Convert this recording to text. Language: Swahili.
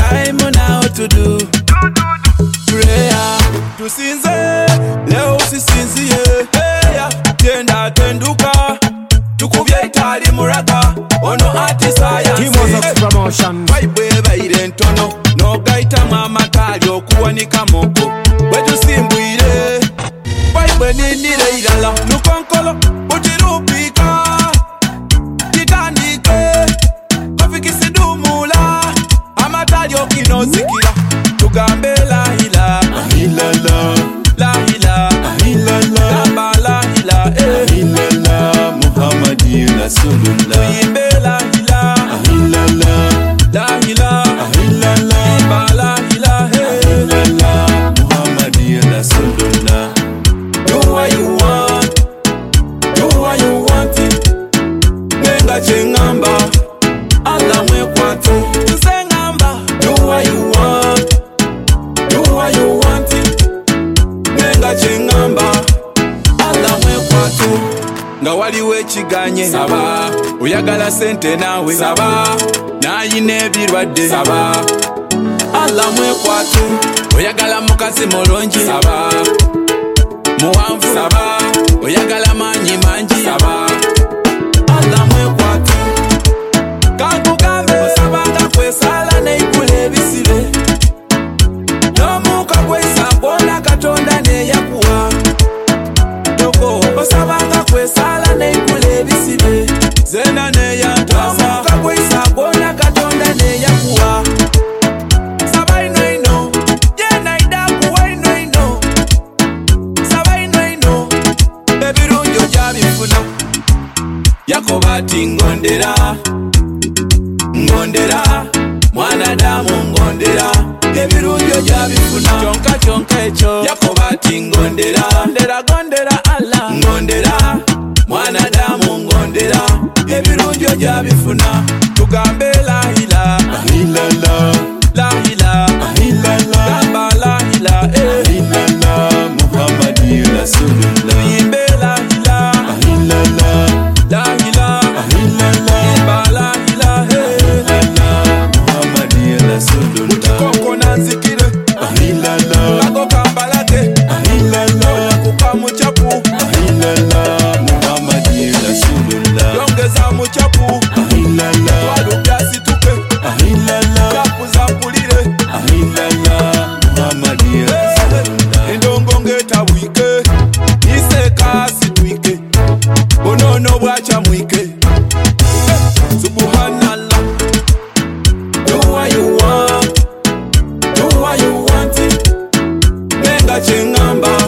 time now to do prayer. Tusinze leo sisinzie, yeah. Tenda tenduka tukubye itali muraga ono ati science. Timos promotion. Vibe baire ntono no gaita mama kali okuwanika moko wetu simbwire vibe ninire irala nukonkolo utirupika titandike kofikisi dumula amatali okinozikira tugambe la ila Ahilala, la ila ahilala, kamba la ila ahilala, Muhammadi Rasulullah. imbe la ila Ahilala, la ila ahilala, kamba la ila ahilala, Muhammadi Rasulullah. do what you want, do what you want it. Nenga chengamba, Allah mwekwatu. Tusengamba, do what you want, do what you want it. Nenga chengamba, Allah mwekwatu. Nga waliwe chiganye saba, uyagala sente nawe saba, nayine ebirwadde saba. Allah mwekwatu, uyagala mukazi mulungi saba. Muwanvu saba, oyagala manyi manji saba. Allah mwekwatu kakugambe osabanga kwesala neikula ebisibe n'omuka kwesa gwona Katonda neyakuwa toko osabanga kwesala neikula ebisibe zena neyantasa n'omuka kwesa gwona Katonda neyakuwa saba ino ino yena idakuwa ino ino ebirungi ojabifuna Yakoba ati ngondera ngondera mwanadamu ngondera ebirungi ojabifuna kyonka kyonka ekyo Yakoba ati ngondera ngondera gondera Allah ngondera mwanadamu ngondera ebirungi ojabifuna tugambe la ila Ahilala, la ila ahilala, gamba la ila ahilala, Muhammadi Rasulullah. imbe la ila Ahilala, la ila ahilala, gamba la ila ahilala, Muhammadi Rasulullah. koko nanzikire Ahilala, ako kambalage ahilala, kuka muchapu ahilala, Muhammadi Rasulullah. yongeza muchapu Ahilala, walubyasituke ahilala, kapu zampulire ahilala, Muhammadi Rasulullah. endongo ngetabwike iseka situike bonono bwacha mwike Subhanallah. Do what you want, do what you want it. Nenga chengamba